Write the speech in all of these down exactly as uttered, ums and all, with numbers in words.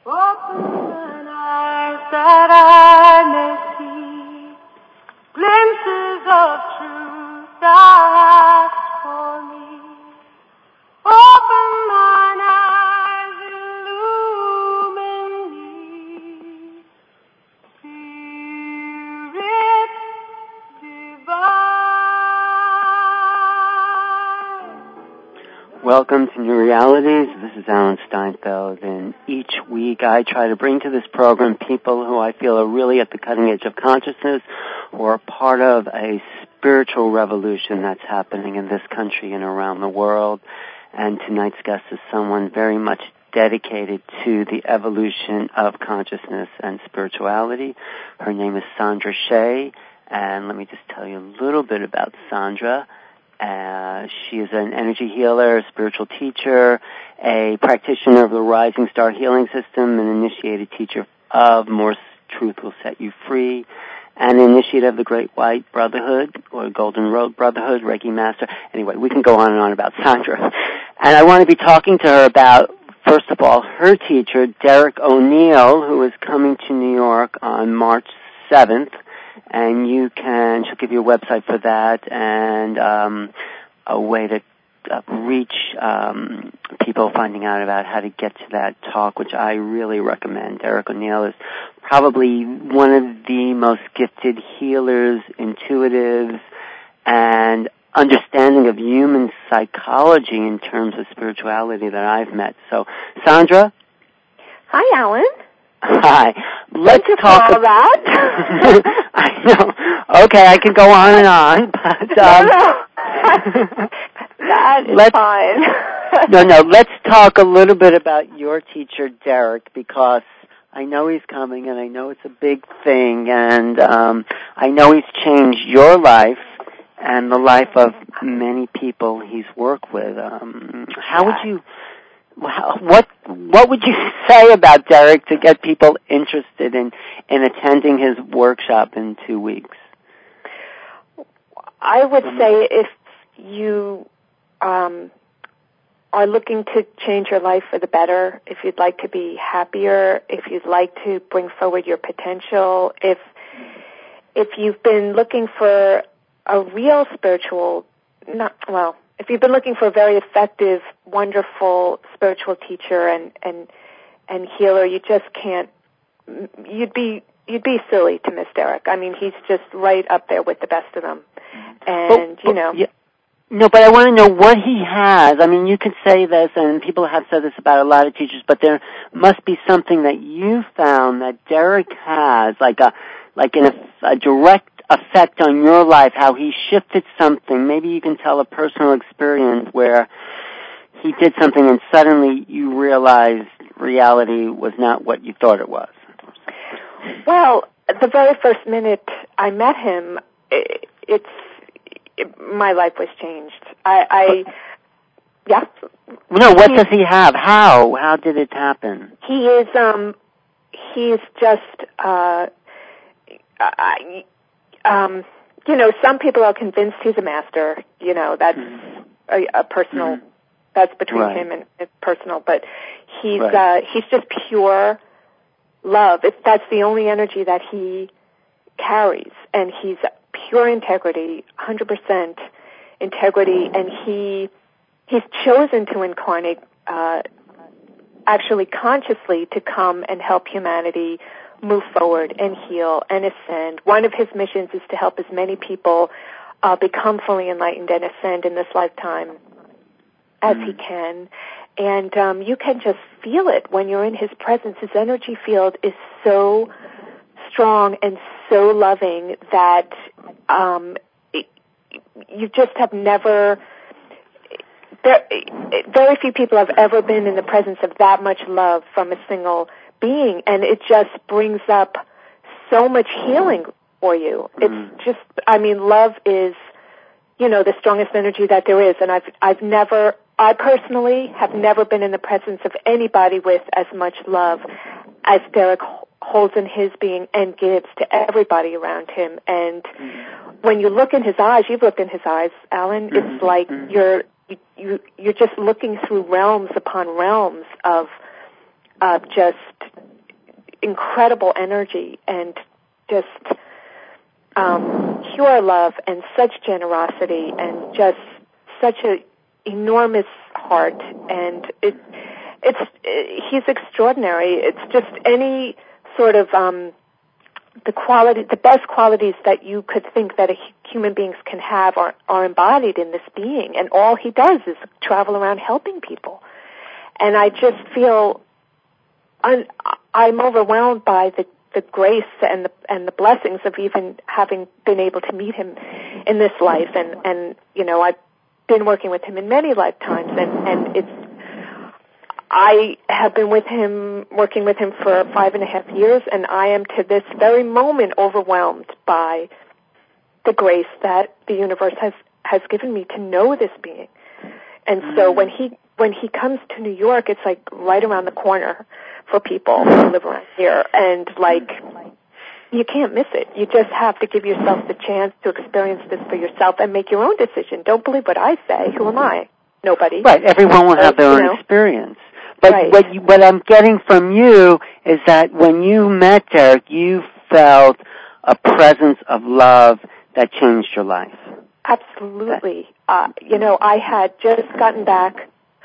Open mine eyes that I may see glimpses of truth thou hast for me. Open mine eyes, illumine me, Spirit divine. Welcome to New Realities. This is Alan Steinfeld, and each week I try to bring to this program people who I feel are really at the cutting edge of consciousness or are part of a spiritual revolution that's happening in this country and around the world. And tonight's guest is someone very much dedicated to the evolution of consciousness and spirituality. Her name is Sandra Shea, and let me just tell you a little bit about Sandra. Uh, she is an energy healer, a spiritual teacher, a practitioner of the Rising Star Healing System, an initiated teacher of More Truth Will Set You Free, an initiate of the Great White Brotherhood, or Golden Road Brotherhood, Reiki Master. Anyway, we can go on and on about Sandra. And I want to be talking to her about, first of all, her teacher, Derek O'Neill, who is coming to New York on March seventh. And you can, she'll give you a website for that and um, a way to uh, reach um, people finding out about how to get to that talk, which I really recommend. Derek O'Neill is probably one of the most gifted healers, intuitives, and understanding of human psychology in terms of spirituality that I've met. So, Sandra? Hi, Alan. Hi. Let's Thank you talk for all about that. I know. Okay, I can go on and on, but um, no, no. That is let's, fine. no, no. Let's talk a little bit about your teacher, Derek, because I know he's coming, and I know it's a big thing, and um, I know he's changed your life and the life of many people he's worked with. Um, how yeah. would you? What what would you say about Derek to get people interested in, in attending his workshop in two weeks? I would say if you um, are looking to change your life for the better, if you'd like to be happier, if you'd like to bring forward your potential, if if you've been looking for a real spiritual, not well. If you've been looking for a very effective, wonderful spiritual teacher and, and, and healer, you just can't, you'd be, you'd be silly to miss Derek. I mean, he's just right up there with the best of them. And, but, you know. Yeah. No, but I want to know what he has. I mean, you could say this, and people have said this about a lot of teachers, but there must be something that you found that Derek has, like a, like in a, a direct effect on your life, how he shifted something. Maybe you can tell a personal experience where he did something and suddenly you realized reality was not what you thought it was. Well, the very first minute I met him, it, it's it, my life was changed. I, I yeah. No, what he, does he have? How? How did it happen? He is um he's just uh I, Um, you know, some people are convinced he's a master. You know, that's mm-hmm. a, a personal, mm-hmm. that's between right. him and it's personal. But he's right. uh, he's just pure love. It's, that's the only energy that he carries, and he's pure integrity, one hundred percent integrity, and he he's chosen to incarnate, uh, actually consciously, to come and help humanity move forward and heal and ascend. One of his missions is to help as many people uh, become fully enlightened and ascend in this lifetime as mm. he can. And um, you can just feel it when you're in his presence. His energy field is so strong and so loving that um, it, you just have never... There, very few people have ever been in the presence of that much love from a single being, and it just brings up so much healing for you. Mm. It's just, I mean, love is, you know, the strongest energy that there is, and I've, I've never, I personally have never been in the presence of anybody with as much love as Derek holds in his being and gives to everybody around him. And mm. when you look in his eyes, you've looked in his eyes, Alan, mm-hmm. it's like mm-hmm. you're, you, you, you're just looking through realms upon realms of, of just incredible energy and just um, pure love and such generosity and just such an enormous heart. And it, it's it, he's extraordinary. It's just any sort of um, the quality, the best qualities that you could think that a human beings can have are, are embodied in this being. And all he does is travel around helping people. And I just feel un, I'm overwhelmed by the, the grace and the and the blessings of even having been able to meet him in this life. And, and you know, I've been working with him in many lifetimes, and, and it's I have been with him, working with him for five and a half years, and I am to this very moment overwhelmed by the grace that the universe has, has given me to know this being. And mm. so when he when he comes to New York, it's like right around the corner for people who live around here, and like you can't miss it. You just have to give yourself the chance to experience this for yourself and make your own decision. Don't believe what I say. Who am I? Nobody. Right. Everyone will have their you own know. experience. But right. what, you, what I'm getting from you is that when you met Derek, you felt a presence of love that changed your life. Absolutely. Uh, you know, I had just gotten back.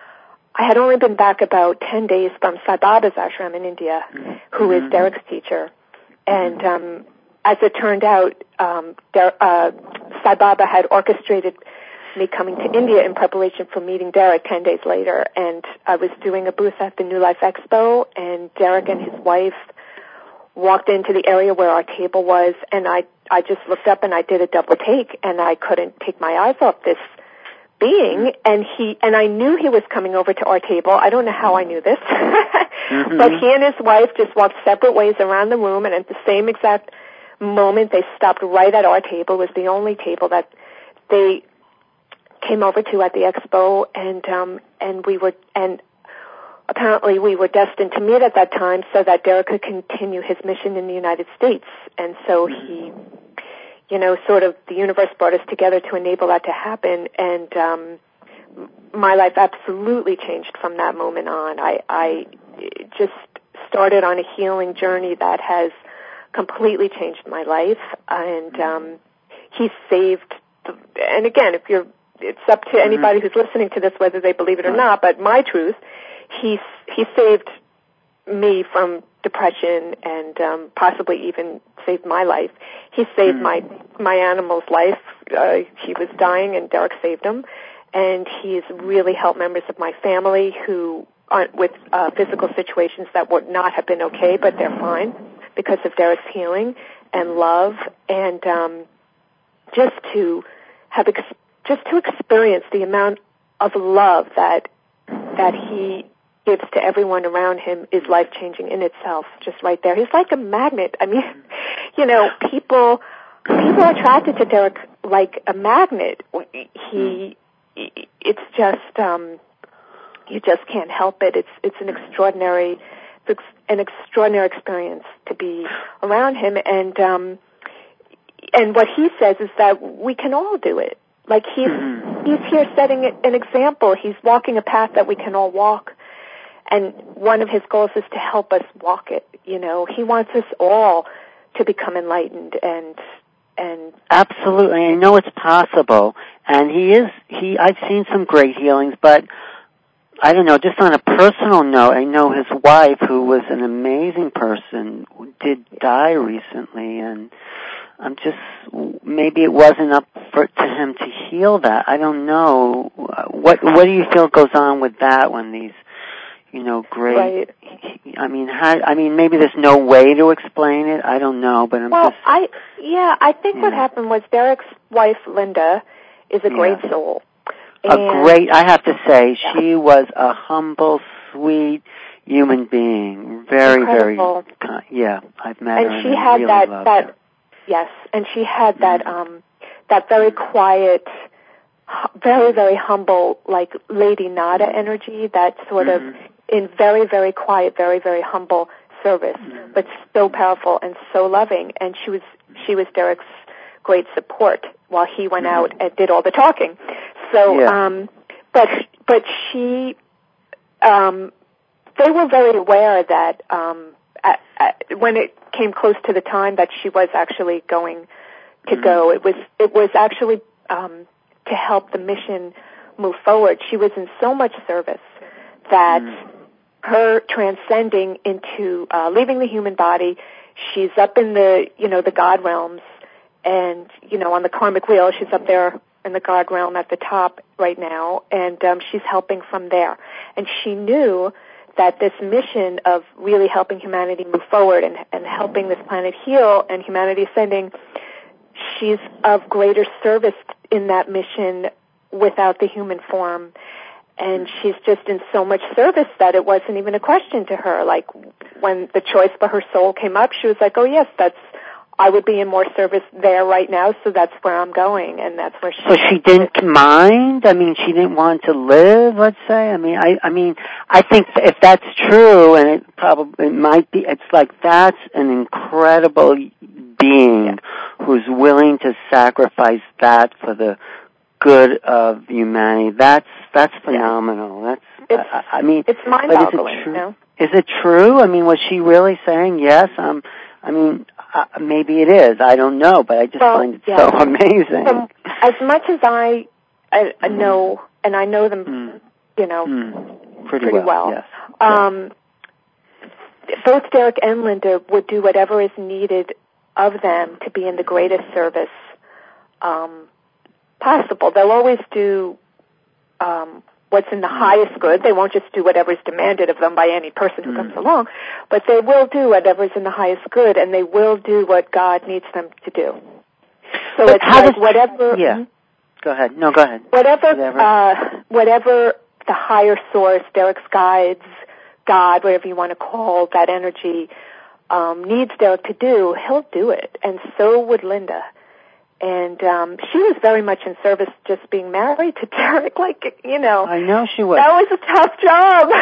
I had only been back about ten days from Sai Baba's ashram in India, who mm-hmm. is Derek's teacher. And um, as it turned out, um, Der- uh, Sai Baba had orchestrated me coming to India in preparation for meeting Derek ten days later. And I was doing a booth at the New Life Expo, and Derek and his wife walked into the area where our table was, and I, I just looked up and I did a double take, and I couldn't take my eyes off this being, and he, and I knew he was coming over to our table. I don't know how I knew this, mm-hmm. but he and his wife just walked separate ways around the room, and at the same exact moment, they stopped right at our table. It was the only table that they came over to at the expo, and um, and we were, and apparently we were destined to meet at that time so that Derek could continue his mission in the United States. And so he, you know, sort of the universe brought us together to enable that to happen. And um, my life absolutely changed from that moment on. I, I just started on a healing journey that has completely changed my life. And um, he saved, the, and again, if you're, it's up to anybody who's listening to this whether they believe it or not, but my truth, he he saved me from depression and um, possibly even saved my life. He saved mm. my my animal's life. Uh, he was dying, and Derek saved him. And he's really helped members of my family who aren't with uh, physical situations that would not have been okay, but they're fine because of Derek's healing and love, and um, just to have ex- just to experience the amount of love that that he gives to everyone around him is life-changing in itself, just right there. He's like a magnet. I mean, you know, people people are attracted to Derek like a magnet. He, it's just, um, you just can't help it. It's it's an extraordinary, it's an extraordinary experience to be around him. And um, and what he says is that we can all do it. Like he's he's here setting an example. He's walking a path that we can all walk. And one of his goals is to help us walk it. You know, he wants us all to become enlightened and and absolutely. I know it's possible, and he is. He I've seen some great healings, but I don't know. Just on a personal note, I know his wife, who was an amazing person, did die recently, and I'm just maybe it wasn't up for to him to heal that. I don't know. What what do you feel goes on with that when these You know, great. Right. I mean, how, I mean, maybe there's no way to explain it. I don't know, but I'm well, just. Well, I yeah, I think yeah. what happened was Derek's wife Linda is a yeah. great soul. A and great. I have to say, yeah. she was a humble, sweet human being. Very, Incredible. very. Kind. Yeah, I've met and her. she and had really that loved that her. yes, and she had mm-hmm. that um that very quiet, very very humble, like Lady Nada energy. That sort mm-hmm. of. In very, very quiet, very, very humble service, mm-hmm. but so powerful and so loving. And she was she was Derek's great support while he went mm-hmm. out and did all the talking. So, yeah. um, but but she, um, they were very aware that um, at, at, when it came close to the time that she was actually going to mm-hmm. go, it was it was actually um, to help the mission move forward. She was in so much service that mm-hmm. her transcending into uh, leaving the human body, she's up in the you know the God realms, and you know on the karmic wheel, she's up there in the God realm at the top right now, and um, she's helping from there. And she knew that this mission of really helping humanity move forward and, and helping this planet heal and humanity ascending, she's of greater service in that mission without the human form. And she's just in so much service that it wasn't even a question to her. Like, when the choice for her soul came up, she was like, oh yes, that's, I would be in more service there right now, so that's where I'm going, and that's where she... So she didn't mind? I mean, she didn't want to live, let's say? I mean, I, I mean, I think if that's true, and it probably it might be, it's like that's an incredible being yeah. who's willing to sacrifice that for the good of humanity. That's, that's phenomenal. Yeah. That's, I, I mean... It's mind-boggling, is it true? you know? Is it true? I mean, was she really saying, yes, I'm, I mean... Uh, maybe it is. I don't know, but I just well, find it yeah. so amazing. From, as much as I, I, I know, and I know them, mm. you know, mm. pretty, pretty well. well. Yes. Um, yeah. Both Derek and Linda would do whatever is needed of them to be in the greatest service um, possible. They'll always do um, what's in the highest good. They won't just do whatever is demanded of them by any person who mm. comes along, but they will do whatever is in the highest good, and they will do what God needs them to do. So but it's how like does, whatever... Yeah. Mm-hmm. Go ahead. No, go ahead. Whatever, whatever. Uh, whatever the higher source, Derek's guides, God, whatever you want to call that energy, um, needs Derek to do, he'll do it. And so would Linda. And um, she was very much in service just being married to Derek. Like, you know. I know she was. That was a tough job.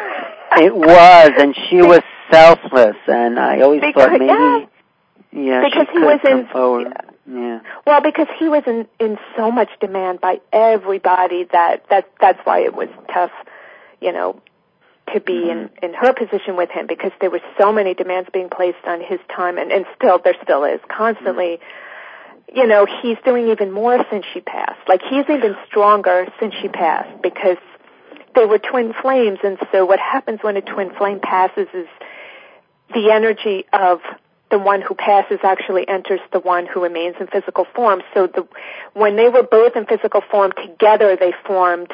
It was, and she was selfless. And I always because, thought maybe, yeah, yeah because she he could was come in, forward. Yeah. Well, because he was in, in so much demand by everybody that, that that's why it was tough, you know, to be mm-hmm. in, in her position with him, because there were so many demands being placed on his time, and, and still, there still is, constantly. Mm-hmm. You know, he's doing even more since she passed. Like, he's even stronger since she passed, because they were twin flames, and so what happens when a twin flame passes is the energy of the one who passes actually enters the one who remains in physical form. So the, when they were both in physical form together, they formed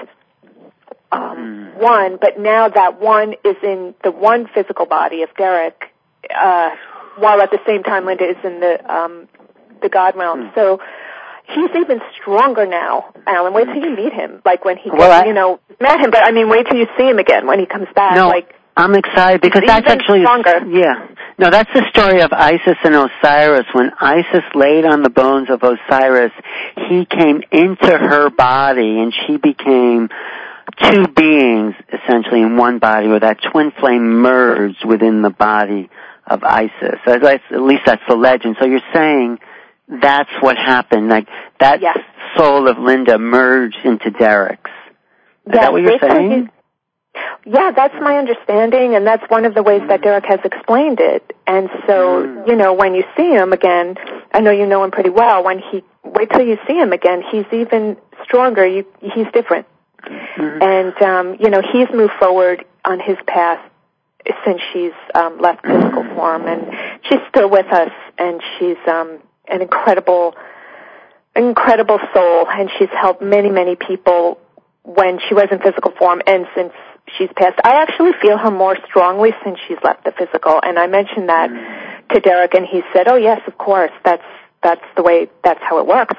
um, mm. one, but now that one is in the one physical body of Derek, uh, while at the same time Linda is in the um, the God realm. Mm. So he's even stronger now, Alan. Wait till you meet him. Like when he, well, gets, I, you know, met him, but I mean, wait till you see him again when he comes back. No. Like, I'm excited because that's actually, stronger. yeah. No, that's the story of Isis and Osiris. When Isis laid on the bones of Osiris, he came into her body and she became two beings essentially in one body, where that twin flame merged within the body of Isis. At least that's the legend. So you're saying that's what happened, like that yes. soul of Linda merged into Derek's. Is yes, that what you're saying? Yeah, that's my understanding, and that's one of the ways mm. that Derek has explained it. And so, mm. you know, when you see him again, I know you know him pretty well, when he, wait till you see him again, he's even stronger, you, he's different. Mm-hmm. And, um, you know, he's moved forward on his path since she's um, left physical form, and she's still with us, and she's um, an incredible, incredible soul, and she's helped many, many people when she was in physical form, and since she's passed. I actually feel her more strongly since she's left the physical, and I mentioned that mm. to Derek, and he said, "Oh yes, of course. That's that's the way. That's how it works.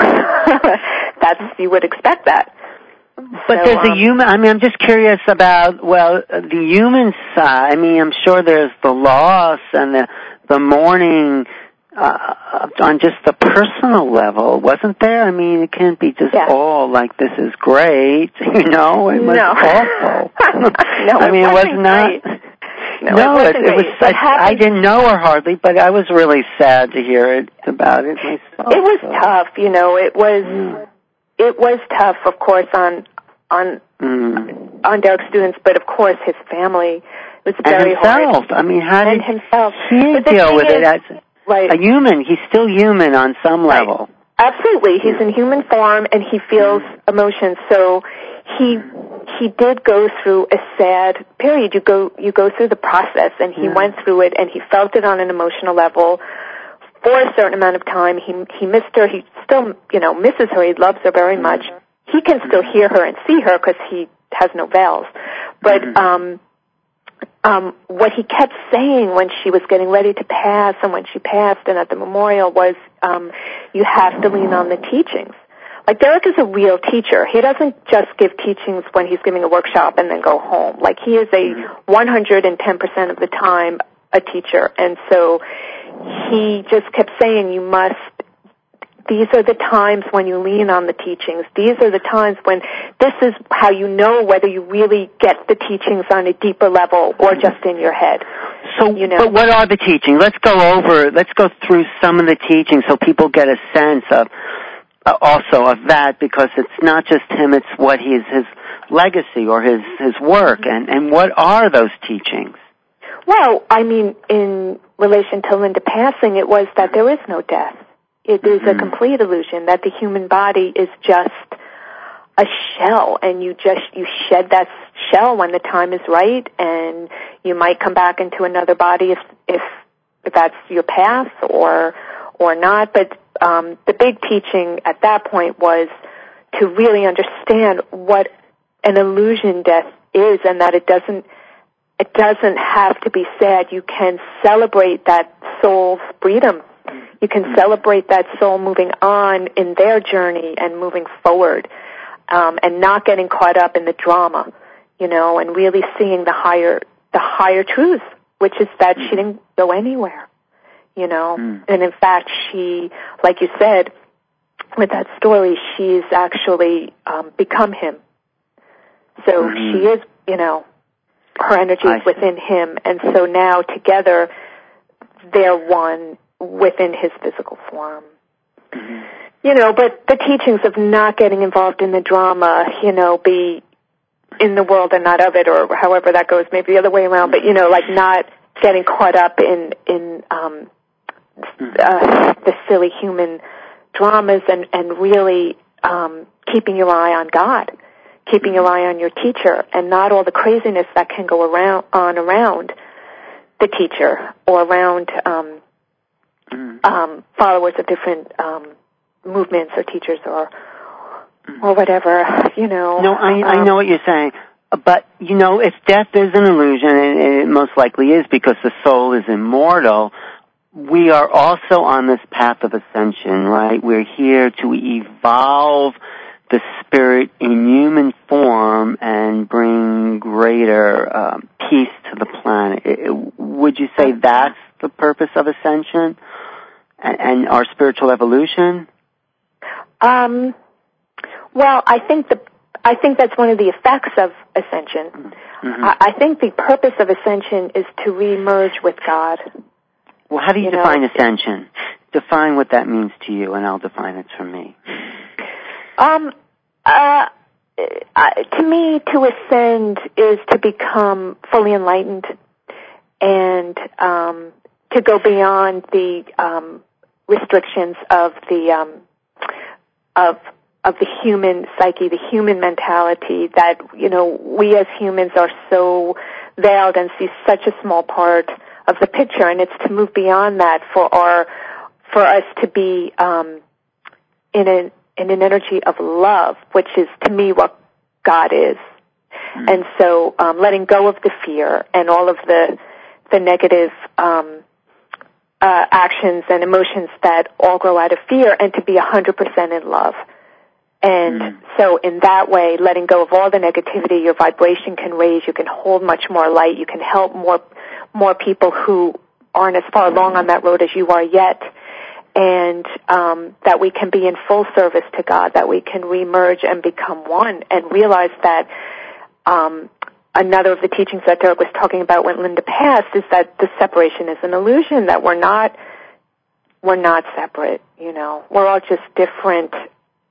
That's you would expect that." But so, there's um, a human. I mean, I'm just curious about well, the human side. I mean, I'm sure there's the loss and the the mourning uh, on just the personal level, wasn't there? I mean, it can't be just yeah. all like this is great, you know? It was no. awful. no, I mean, it, it was wasn't not. Great. No, no, it, it, it was. It I, I didn't know her hardly, but I was really sad to hear it about it myself. It was so. tough, you know. It was. Mm. It was tough, of course, on on mm. on Derek's students, but of course his family. was and very himself. hard. I mean, how and did himself. he deal with is, it as right. a human? He's still human on some Right. level. Absolutely. He's in human form, and he feels emotions. So he he did go through a sad period. You go you go through the process, and he Yeah. went through it, and he felt it on an emotional level for a certain amount of time. He he missed her. He still, you know, misses her. He loves her very much. He can still hear her and see her because he has no veils. But um, um, what he kept saying when she was getting ready to pass and when she passed and at the memorial was, um, you have to lean on the teachings. Like, Derek is a real teacher. He doesn't just give teachings when he's giving a workshop and then go home. Like, he is a one hundred ten percent of the time a teacher. And so he just kept saying, you must, these are the times when you lean on the teachings. These are the times when this is how you know whether you really get the teachings on a deeper level or just in your head. So, you know. But what are the teachings? Let's go over, let's go through some of the teachings so people get a sense of, uh, also of that, because it's not just him, it's what he's, his legacy or his, his work. And, and what are those teachings? Well, I mean, in relation to Linda passing, it was that there is no death. It is a complete illusion, that the human body is just a shell, and you just, you shed that shell when the time is right, and you might come back into another body if, if, if that's your path or, or not. But, um, the big teaching at that point was to really understand what an illusion death is, and that it doesn't, it doesn't have to be sad. You can celebrate that soul's freedom. You can celebrate that soul moving on in their journey and moving forward, um, and not getting caught up in the drama, you know, and really seeing the higher, the higher truth, which is that she didn't go anywhere, you know. Mm. And in fact, she, like you said, with that story, she's actually um, become him. So mm-hmm. she is, you know, her energy is within him, and so now together they're one within his physical form. Mm-hmm. You know, but the teachings of not getting involved in the drama, you know, be in the world and not of it, or however that goes, maybe the other way around, but, you know, like not getting caught up in, in um, uh, the silly human dramas, and, and really um, keeping your eye on God, keeping your eye on your teacher, and not all the craziness that can go around on around the teacher or around um, um, followers of different um, movements or teachers or or whatever, you know. No, I, um, I know what you're saying. But, you know, if death is an illusion, and it most likely is because the soul is immortal, we are also on this path of ascension, right? We're here to evolve the spirit in human form and bring greater um, peace to the planet. It, would you say that's the purpose of ascension and, and our spiritual evolution? Um, well, I think the I think that's one of the effects of ascension. Mm-hmm. I, I think the purpose of ascension is to re-merge with God. Well, how do you, you define know? ascension? Define what that means to you, and I'll define it for me. Um, uh, uh, to me, to ascend is to become fully enlightened and um, to go beyond the um, restrictions of the um, of of the human psyche, the human mentality that, you know, we as humans are so veiled and see such a small part of the picture, and it's to move beyond that for our for us to be um, in an in an energy of love, which is to me what God is. Mm-hmm. And so, um, letting go of the fear and all of the the negative um, uh, actions and emotions that all grow out of fear, and to be a hundred percent in love. And mm-hmm. so, in that way, letting go of all the negativity, your vibration can raise. You can hold much more light. You can help more more people who aren't as far along on that road as you are yet. And um, that we can be in full service to God, that we can re-merge and become one, and realize that um, another of the teachings that Derek was talking about when Linda passed is that the separation is an illusion, that we're not we're not separate, you know. We're all just different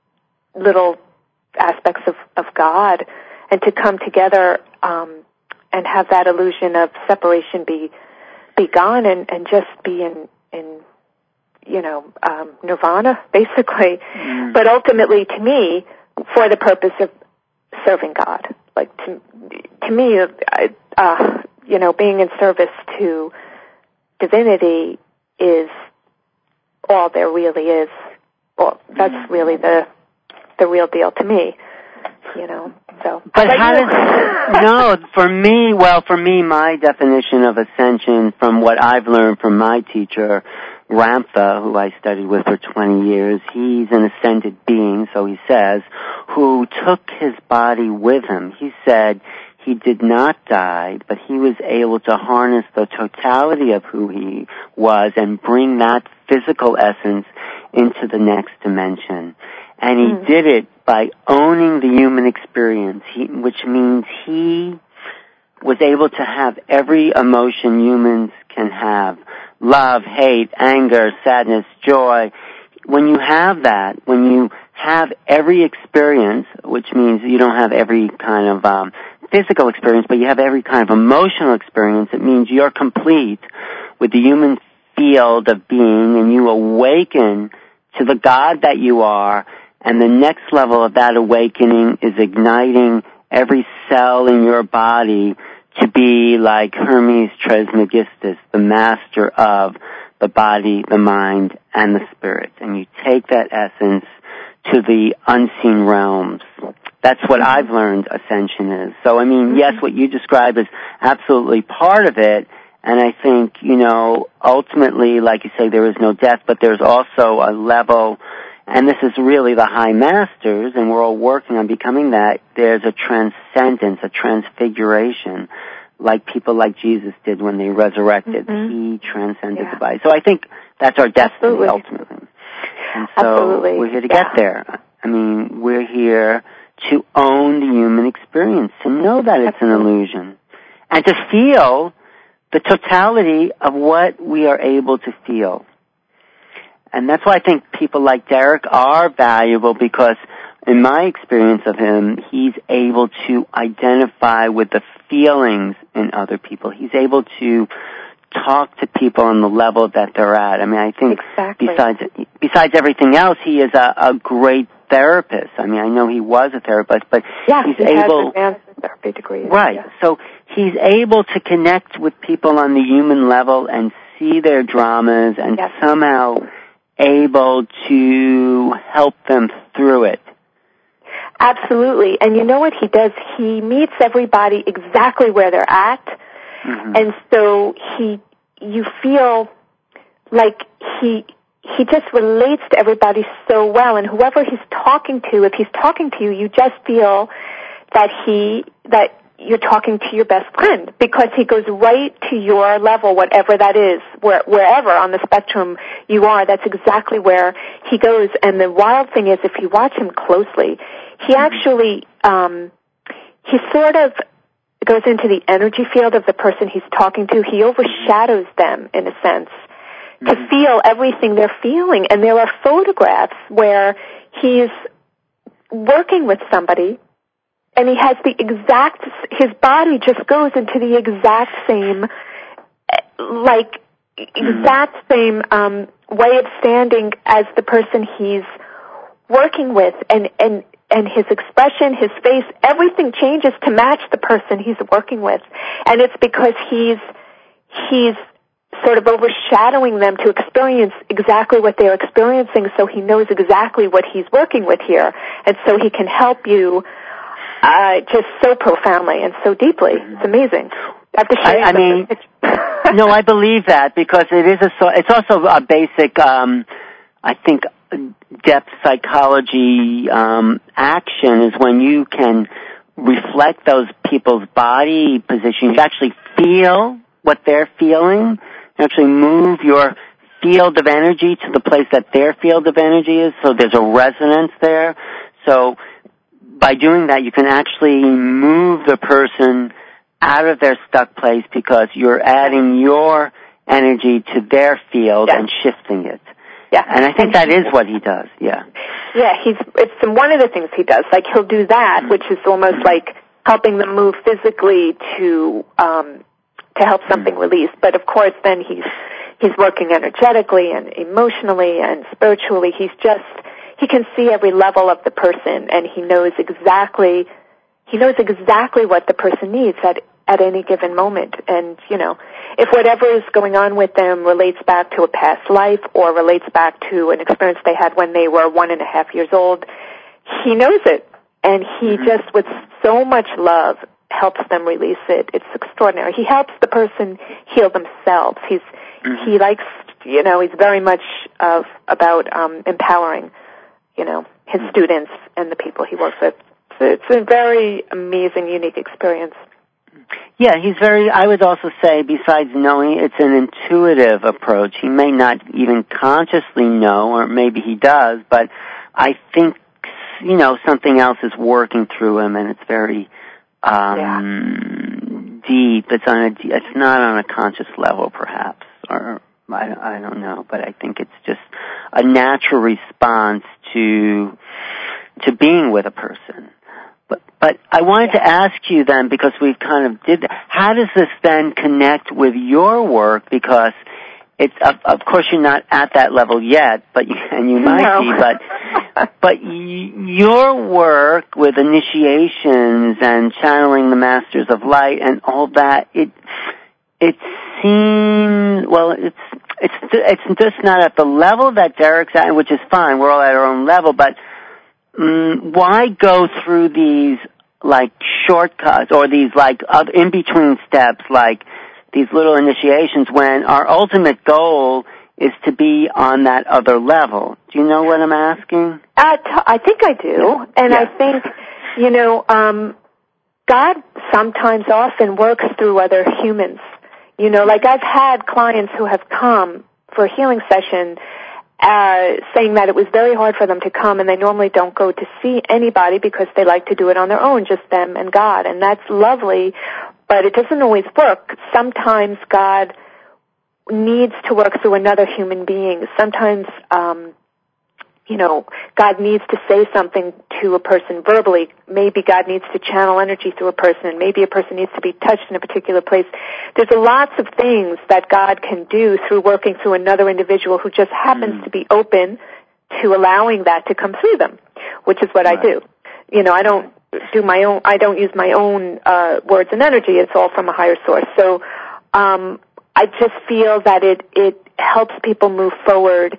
little aspects of, of God, and to come together um, and have that illusion of separation be be gone and, and just be in, in you know, um, nirvana, basically. Mm. But ultimately, to me, for the purpose of serving God. Like, to, to me, uh, you know, being in service to divinity is all there really is. Well, that's really the the real deal to me, you know. So, but how does no? For me, well, for me, my definition of ascension, from what I've learned from my teacher, Ramtha, who I studied with for twenty years, he's an ascended being, so he says, who took his body with him. He said he did not die, but he was able to harness the totality of who he was and bring that physical essence into the next dimension. And he mm. did it by owning the human experience, he, which means he was able to have every emotion humans can have. Love, hate, anger, sadness, joy. When you have that, when you have every experience, which means you don't have every kind of um, physical experience, but you have every kind of emotional experience, it means you're complete with the human field of being, and you awaken to the God that you are, and the next level of that awakening is igniting every cell in your body to be like Hermes Trismegistus, the master of the body, the mind, and the spirit. And you take that essence to the unseen realms. That's what mm-hmm. I've learned ascension is. So, I mean, mm-hmm. yes, what you describe is absolutely part of it. And I think, you know, ultimately, like you say, there is no death, but there's also a level, and this is really the high masters, and we're all working on becoming that. There's a transcendence, a transfiguration, like people like Jesus did when they resurrected. Mm-hmm. He transcended yeah. the body. So I think that's our destiny, Absolutely. ultimately. And so Absolutely. we're here to yeah. get there. I mean, we're here to own the human experience, to know that it's Absolutely. an illusion, and to feel the totality of what we are able to feel. And that's why I think people like Derek are valuable, because in my experience of him, he's able to identify with the feelings in other people. He's able to talk to people on the level that they're at. I mean, I think exactly. besides besides everything else, he is a, a great therapist. I mean, I know he was a therapist, but yes, he's he able... has advanced therapy degrees. Right. Yes. So he's able to connect with people on the human level and see their dramas and yes. somehow able to help them through it. Absolutely. And you know what he does? He meets everybody exactly where they're at. Mm-hmm. And so he, you feel like he, he just relates to everybody so well. And whoever he's talking to, if he's talking to you, you just feel that he, that you're talking to your best friend, because he goes right to your level, whatever that is, where, wherever on the spectrum you are, that's exactly where he goes. And the wild thing is, if you watch him closely, he actually, um, he sort of goes into the energy field of the person he's talking to. He overshadows them, in a sense, mm-hmm. to feel everything they're feeling. And there are photographs where he's working with somebody, and he has the exact, his body just goes into the exact same, like, exact same um, way of standing as the person he's working with, and, and, and his expression, his face, everything changes to match the person he's working with. And it's because he's, he's sort of overshadowing them to experience exactly what they're experiencing, so he knows exactly what he's working with here, and so he can help you Uh, just so profoundly and so deeply. It's amazing. I have to show you I, I mean, no, I believe that, because it is a, it's also a basic, um, I think, depth psychology um, action is when you can reflect those people's body positions. You actually feel what they're feeling. You actually move your field of energy to the place that their field of energy is, so there's a resonance there. So by doing that, you can actually move the person out of their stuck place, because you're adding your energy to their field yeah. and shifting it. Yeah. And I think and that is what he does, yeah. Yeah, he's, it's one of the things he does. Like, he'll do that, mm-hmm. which is almost like helping them move physically to um, to help something release. But of course, then he's he's working energetically and emotionally and spiritually. He's just he can see every level of the person, and he knows exactly he knows exactly what the person needs at at any given moment. And you know, if whatever is going on with them relates back to a past life or relates back to an experience they had when they were one and a half years old, he knows it, and he mm-hmm. just with so much love helps them release it. It's extraordinary. He helps the person heal themselves. He's mm-hmm. he likes, you know, he's very much of about um, empowering, you know, his mm-hmm. students and the people he works with. So it's a very amazing, unique experience. Yeah, he's very, I would also say, besides knowing, it's an intuitive approach. He may not even consciously know, or maybe he does, but I think, you know, something else is working through him, and it's very um, yeah. deep. It's on a, it's not on a conscious level, perhaps, or I, I don't know, but I think it's just a natural response to to being with a person. But, but I wanted yeah. to ask you then, because we've kind of did that, how does this then connect with your work? Because it's, of, of course you're not at that level yet, but you, and you might no. be, but, but y- your work with initiations and channeling the Masters of Light and all that, it, it seems, well, it's, it's, it's just not at the level that Derek's at, which is fine, we're all at our own level, but Mm, why go through these, like, shortcuts or these, like, in-between steps, like these little initiations, when our ultimate goal is to be on that other level? Do you know what I'm asking? Uh, t- I think I do. Yeah. And yeah. I think, you know, um, God sometimes often works through other humans. You know, like I've had clients who have come for a healing session Uh, saying that it was very hard for them to come, and they normally don't go to see anybody because they like to do it on their own, just them and God, and that's lovely, but it doesn't always work. Sometimes God needs to work through another human being. Sometimes, um, you know, God needs to say something to a person verbally. Maybe God needs to channel energy through a person. Maybe a person needs to be touched in a particular place. There's lots of things that God can do through working through another individual who just happens mm. to be open to allowing that to come through them, which is what right. I do. You know, I don't do my own, I don't use my own uh, words and energy. It's all from a higher source. So um, I just feel that it, it helps people move forward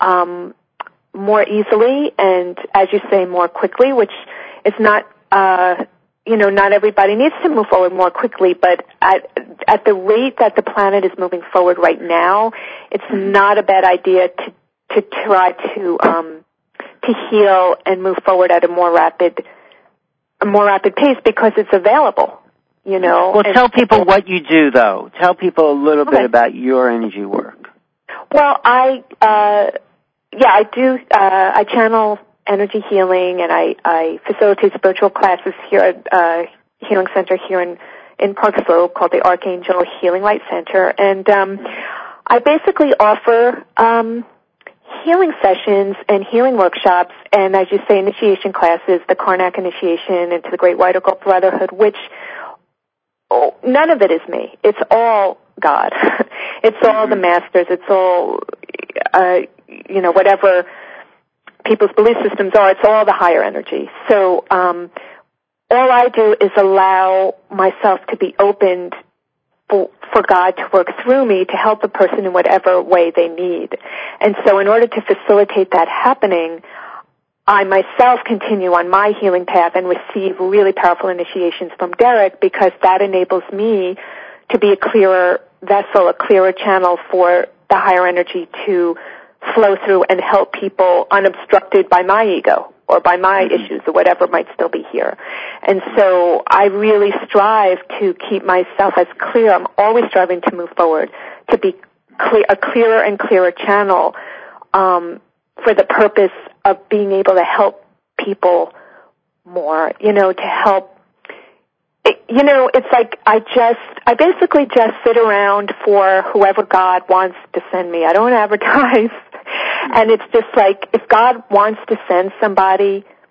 um more easily and, as you say, more quickly, which is not, uh, you know, not everybody needs to move forward more quickly, but at, at the rate that the planet is moving forward right now, it's not a bad idea to, to try to, um, to heal and move forward at a more rapid, a more rapid pace because it's available, you know. Well, tell people what you do, though. Tell people a little okay. bit about your energy work. Well, I, uh, Yeah, I do. Uh, I channel energy healing, and I, I facilitate spiritual classes here at uh, Healing Center here in in Park Slope called the Archangel Healing Light Center, and um, I basically offer um, healing sessions and healing workshops, and as you say, initiation classes, the Karnak initiation into the Great White Occult Brotherhood, which oh, none of it is me. It's all God. It's all the masters. It's all. Uh, you know, whatever people's belief systems are, it's all the higher energy. So um, all I do is allow myself to be opened for, for God to work through me to help the person in whatever way they need. And so in order to facilitate that happening, I myself continue on my healing path and receive really powerful initiations from Derek, because that enables me to be a clearer vessel, a clearer channel for the higher energy to flow through and help people unobstructed by my ego or by my mm-hmm. issues or whatever might still be here. And so I really strive to keep myself as clear. I'm always striving to move forward, to be clear, a clearer and clearer channel um, for the purpose of being able to help people more, you know, to help. It, you know, it's like I just, I basically just sit around for whoever God wants to send me. I don't advertise. And it's just like, if God wants to send somebody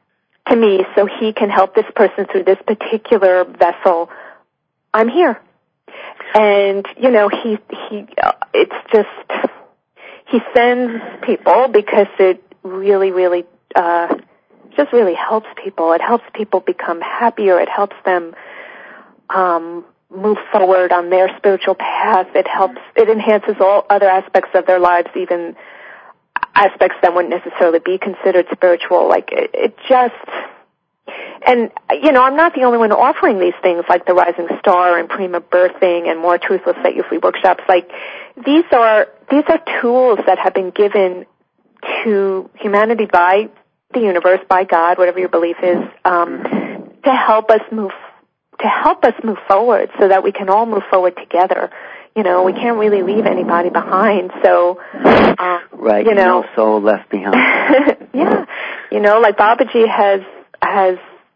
to me so he can help this person through this particular vessel, I'm here. And, you know, he, he, uh, it's just, he sends people because it really, really, uh, just really helps people. It helps people become happier. It helps them, um, move forward on their spiritual path. It helps, it enhances all other aspects of their lives, even aspects that wouldn't necessarily be considered spiritual. Like, it, it just, and, you know, I'm not the only one offering these things like the Rising Star and Prima Birthing and more Truthful Set You Free workshops. Like, these are, these are tools that have been given to humanity by the universe, by God, whatever your belief is, um, to help us move, to help us move forward so that we can all move forward together. You know, we can't really leave anybody behind, so, um, right, you know. No soul left behind. Yeah. You know, like Babaji has, has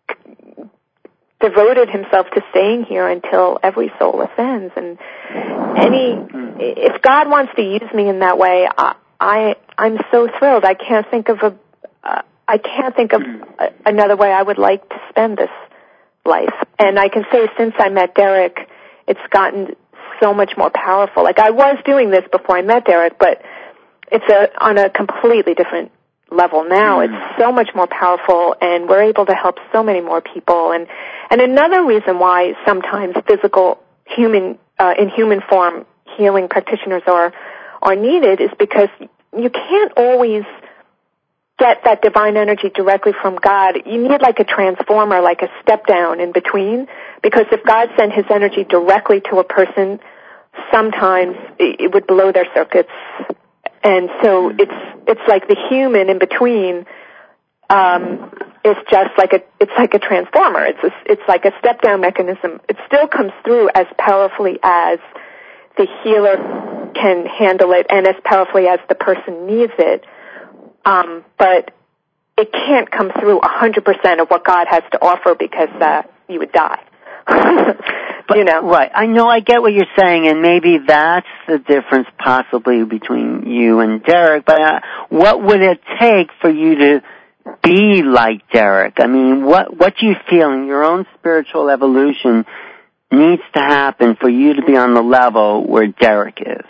devoted himself to staying here until every soul ascends. And any, if God wants to use me in that way, I, I I'm so thrilled. I can't think of a, uh, I can't think of a, another way I would like to spend this life. And I can say since I met Derek, it's gotten so much more powerful. Like, I was doing this before I met Derek, but it's a on a completely different level now. Mm. It's so much more powerful, and we're able to help so many more people. And and another reason why sometimes physical human uh, in human form healing practitioners are are needed is because you can't always get that divine energy directly from God. You need like a transformer, like a step down in between, because if God sent his energy directly to a person, sometimes it would blow their circuits. And so it's it's like the human in between um is just like a it's like a transformer. It's a, it's like a step down mechanism. It still comes through as powerfully as the healer can handle it and as powerfully as the person needs it. Um, but it can't come through one hundred percent of what God has to offer because uh, you would die. But, you know? Right. I know, I get what you're saying, and maybe that's the difference possibly between you and Derek, but uh, what would it take for you to be like Derek? I mean, what, what do you feel in your own spiritual evolution needs to happen for you to be on the level where Derek is?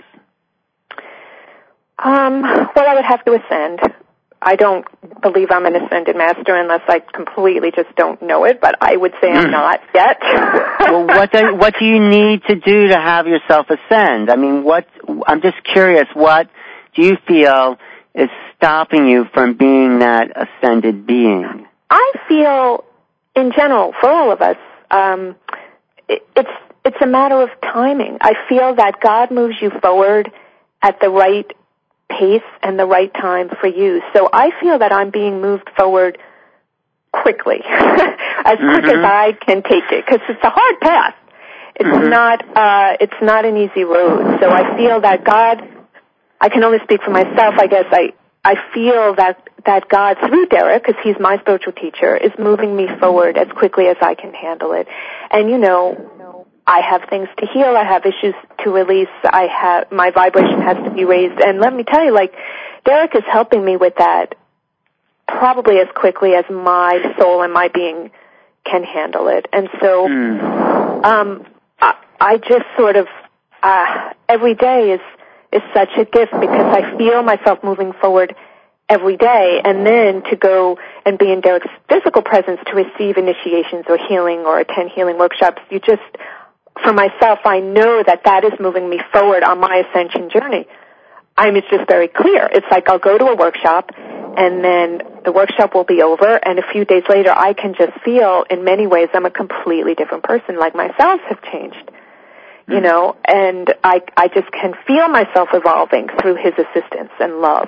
Um, well, I would have to ascend. I don't believe I'm an ascended master unless I completely just don't know it, but I would say I'm not yet. Well, what do, what do you need to do to have yourself ascend? I mean, what, I'm just curious, what do you feel is stopping you from being that ascended being? I feel, in general, for all of us, um, it, it's it's a matter of timing. I feel that God moves you forward at the right pace and the right time for you. So I feel that I'm being moved forward quickly, as mm-hmm. quick as I can take it, because it's a hard path. It's mm-hmm. not uh, it's not an easy road. So I feel that God, I can only speak for myself, I guess. I I feel that that God, through Derek, because he's my spiritual teacher, is moving me forward as quickly as I can handle it. And you know, I have things to heal. I have issues to release. I have, my vibration has to be raised. And let me tell you, like, Derek is helping me with that probably as quickly as my soul and my being can handle it. And so, mm. um, I, I just sort of, uh, every day is, is such a gift because I feel myself moving forward every day, and then to go and be in Derek's physical presence to receive initiations or healing or attend healing workshops, you just, for myself, I know that that is moving me forward on my ascension journey. I mean, it's just very clear. It's like I'll go to a workshop, and then the workshop will be over, and a few days later I can just feel, in many ways, I'm a completely different person, like my cells have changed, you know, and I, I just can feel myself evolving through his assistance and love.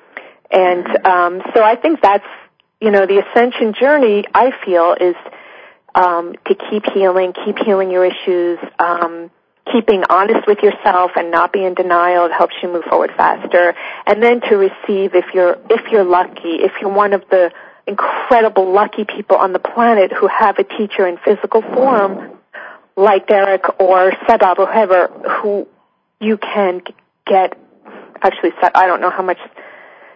And um, so I think that's, you know, the ascension journey, I feel, is um, to keep healing, keep healing your issues, um, keeping honest with yourself and not be in denial. It helps you move forward faster. And then to receive, if you're if you're lucky, if you're one of the incredible lucky people on the planet who have a teacher in physical form, like Derek or Sadab or whoever, who you can get, actually, I don't know how much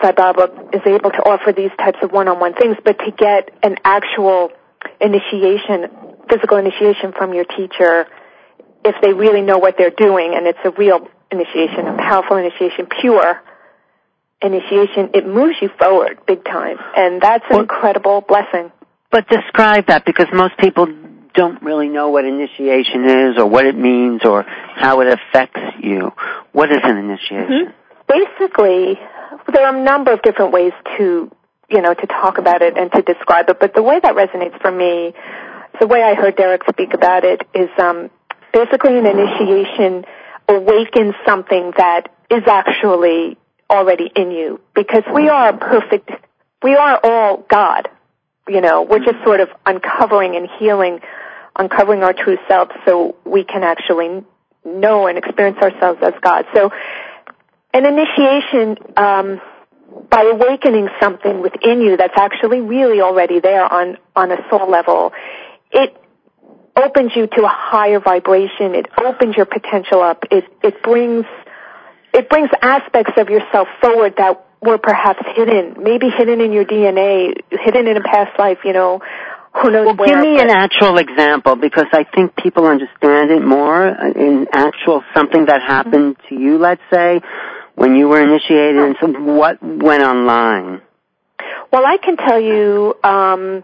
Sai Baba is able to offer these types of one-on-one things, but to get an actual initiation, physical initiation from your teacher, if they really know what they're doing, and it's a real initiation, a powerful initiation, pure initiation, it moves you forward big time. And that's an well, incredible blessing. But describe that, because most people don't really know what initiation is or what it means or how it affects you. What is an initiation? Mm-hmm. Basically, there are a number of different ways to, you know, to talk about it and to describe it, but the way that resonates for me, the way I heard Derek speak about it, is um, basically an initiation awakens something that is actually already in you, because we are perfect, we are all God, you know, we're just sort of uncovering and healing, uncovering our true selves so we can actually know and experience ourselves as God. So an initiation, um, by awakening something within you that's actually really already there on, on a soul level, it opens you to a higher vibration, it opens your potential up, it, it brings It brings aspects of yourself forward that were perhaps hidden, maybe hidden in your D N A, hidden in a past life, you know, who knows well, where. Give me an actual example, because I think people understand it more in actual something that happened mm-hmm. to you, let's say, when you were initiated, and so what went online? Well, I can tell you, um,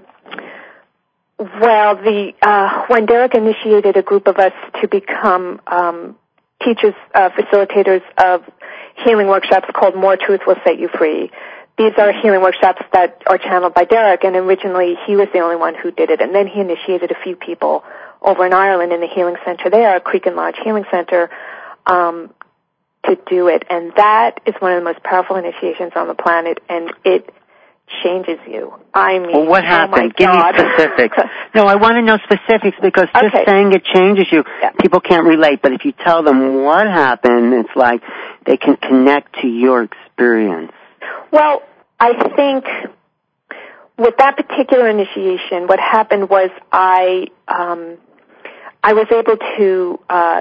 well, the uh, when Derek initiated a group of us to become um teachers, uh, facilitators of healing workshops called More Truth Will Set You Free. These are healing workshops that are channeled by Derek, and originally he was the only one who did it, and then he initiated a few people over in Ireland in the healing center there, Creek and Lodge Healing Center, um, to do it. And that is one of the most powerful initiations on the planet, and it changes you. I mean, well, what happened? Oh Give God. me specifics. No, I want to know specifics, because just okay. saying it changes you, yeah. people can't relate. But if you tell them what happened, it's like they can connect to your experience. Well, I think with that particular initiation, what happened was I um, I was able to uh,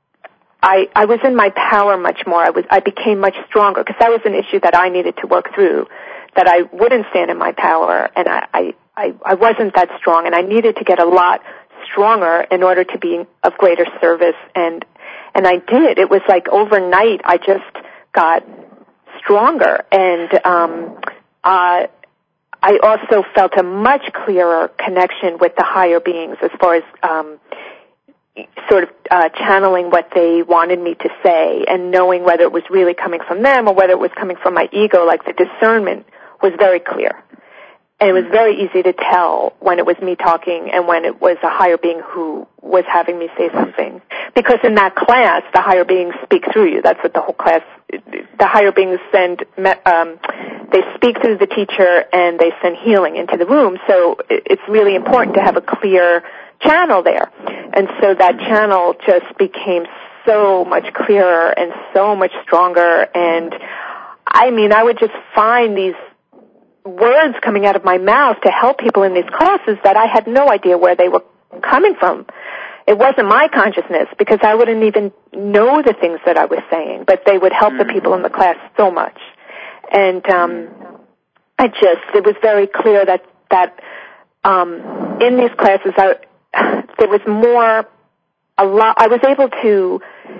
I I was in my power much more. I was I became much stronger, because that was an issue that I needed to work through. That I wouldn't stand in my power, and I, I, I, I wasn't that strong, and I needed to get a lot stronger in order to be of greater service, and, and I did. It was like overnight I just got stronger, and, um, uh, I also felt a much clearer connection with the higher beings as far as, um, sort of uh, channeling what they wanted me to say and knowing whether it was really coming from them or whether it was coming from my ego. Like, the discernment was very clear. And it was very easy to tell when it was me talking and when it was a higher being who was having me say something. Because in that class, the higher beings speak through you. That's what the whole class, the higher beings send, um, they speak through the teacher and they send healing into the room. So it's really important to have a clear channel there. And so that channel just became so much clearer and so much stronger. And I mean, I would just find these words coming out of my mouth to help people in these classes that I had no idea where they were coming from. It wasn't my consciousness, because I wouldn't even know the things that I was saying, but they would help the people in the class so much. And um I just, it was very clear that, that um in these classes, I, there was more, a lot, I was able to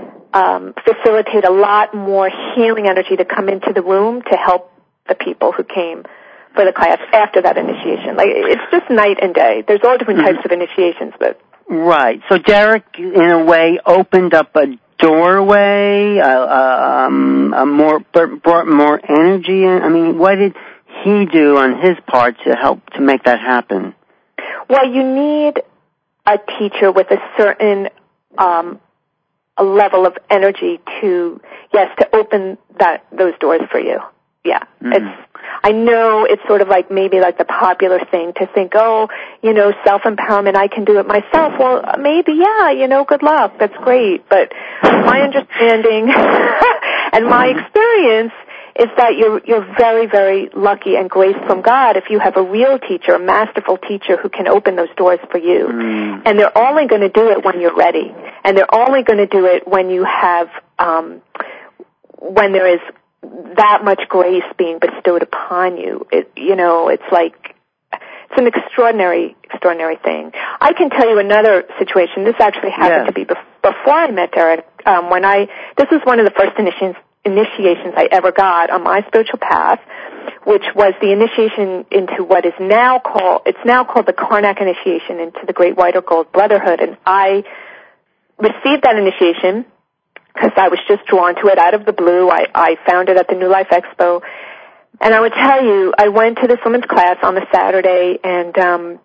um facilitate a lot more healing energy to come into the room to help the people who came for the class after that initiation. Like, it's just night and day. There's all different mm-hmm. types of initiations, but... Right. So Derek, in a way, opened up a doorway, uh, um, a more, brought more energy in. I mean, what did he do on his part to help to make that happen? Well, you need a teacher with a certain um, a level of energy to, yes, to open that those doors for you. Yeah, mm-hmm. it's. I know it's sort of like maybe like the popular thing to think, oh, you know, self-empowerment, I can do it myself. Well, maybe, yeah, you know, good luck. That's great. But my understanding and my experience is that you're you're very, very lucky and graced from God if you have a real teacher, a masterful teacher who can open those doors for you. Mm. And they're only going to do it when you're ready. And they're only going to do it when you have, um, when there is that much grace being bestowed upon you. It, you know, it's like, it's an extraordinary, extraordinary thing. I can tell you another situation. This actually happened yes. to be bef- before I met Derek. Um, when I, this was one of the first initiations, initiations I ever got on my spiritual path, which was the initiation into what is now called, it's now called the Karnak initiation into the Great White or Gold Brotherhood. And I received that initiation because I was just drawn to it out of the blue. I, I found it at the New Life Expo. And I would tell you, I went to this women's class on the Saturday, and um,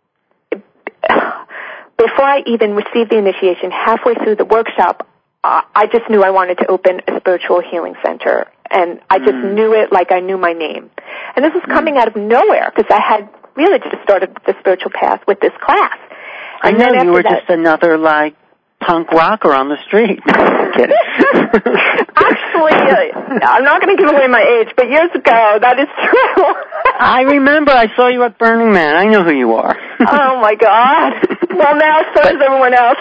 before I even received the initiation, halfway through the workshop, uh, I just knew I wanted to open a spiritual healing center. And I just mm. knew it like I knew my name. And this was coming mm. out of nowhere, because I had really just started the spiritual path with this class. And I know you were that, just another, like, punk rocker on the street. Actually, uh, I'm not going to give away my age, but years ago, that is true. I remember I saw you at Burning Man. I know who you are. Oh, my God. Well, now so does everyone else.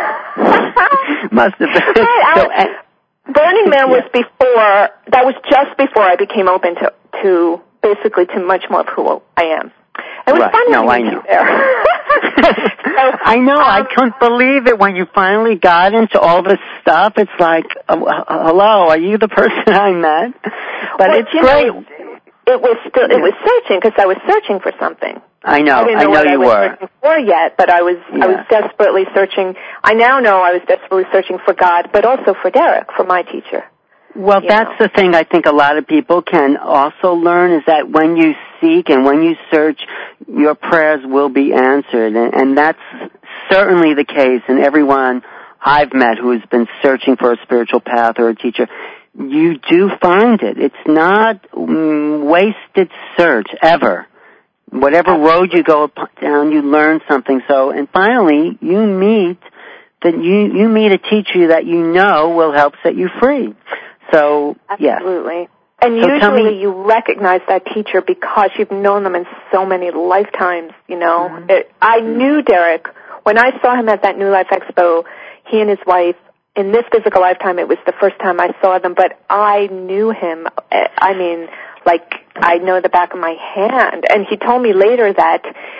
Must have been. Right, so, was, Burning Man was before, that was just before I became open to, to basically to much more of who I am. It was right. fun no, I meeting know. you there. so, I know. Um, I couldn't believe it when you finally got into all this stuff. It's like, uh, hello, are you the person I met? But well, it's you great. Know, it was still, it was searching, because I was searching for something. I know. I didn't I know, know what you I was were searching for yet, but I was yeah. I was desperately searching. I now know I was desperately searching for God, but also for Derek, for my teacher. Well, that's know. the thing I think a lot of people can also learn, is that when you seek and when you search, your prayers will be answered. And, and that's certainly the case in everyone I've met who has been searching for a spiritual path or a teacher. You do find it. It's not mm, wasted search, ever. Whatever road you go down, you learn something. So, and finally, you meet that you, you meet a teacher that you know will help set you free. So, yes. Absolutely. And so usually you recognize that teacher because you've known them in so many lifetimes, you know. Mm-hmm. It, I mm-hmm. knew Derek. When I saw him at that New Life Expo, he and his wife, in this physical lifetime, it was the first time I saw them, but I knew him. I mean, like, I know the back of my hand. And he told me later that